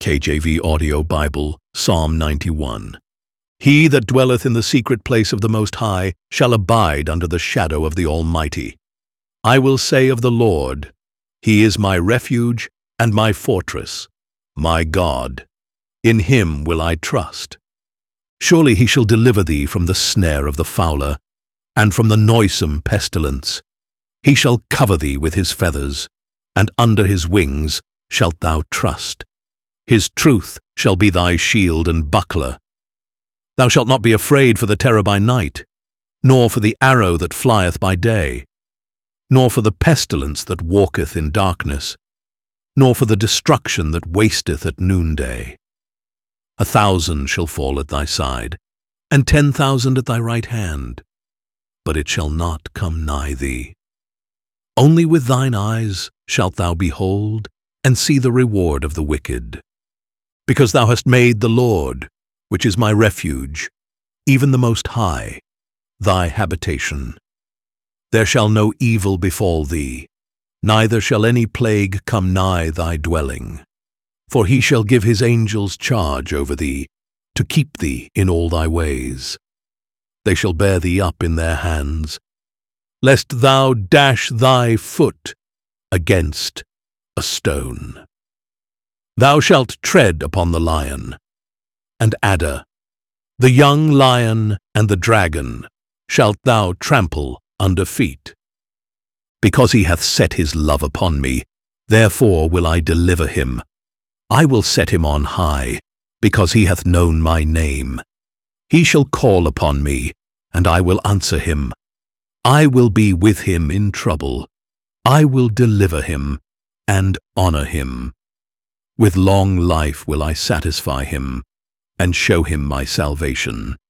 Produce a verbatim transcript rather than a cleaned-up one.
K J V Audio Bible, Psalm ninety-one. He that dwelleth in the secret place of the Most High shall abide under the shadow of the Almighty. I will say of the Lord, He is my refuge and my fortress, my God. In Him will I trust. Surely He shall deliver thee from the snare of the fowler, and from the noisome pestilence. He shall cover thee with His feathers, and under His wings shalt thou trust. His truth shall be thy shield and buckler. Thou shalt not be afraid for the terror by night, nor for the arrow that flieth by day, nor for the pestilence that walketh in darkness, nor for the destruction that wasteth at noonday. A thousand shall fall at thy side, and ten thousand at thy right hand, but it shall not come nigh thee. Only with thine eyes shalt thou behold and see the reward of the wicked. Because thou hast made the Lord, which is my refuge, even the Most High, thy habitation. There shall no evil befall thee, neither shall any plague come nigh thy dwelling. For He shall give His angels charge over thee, to keep thee in all thy ways. They shall bear thee up in their hands, lest thou dash thy foot against a stone. Thou shalt tread upon the lion and adder, the young lion and the dragon shalt thou trample under feet. Because he hath set his love upon me, therefore will I deliver him. I will set him on high, because he hath known my name. He shall call upon me, and I will answer him. I will be with him in trouble. I will deliver him and honor him. With long life will I satisfy him, and show him my salvation.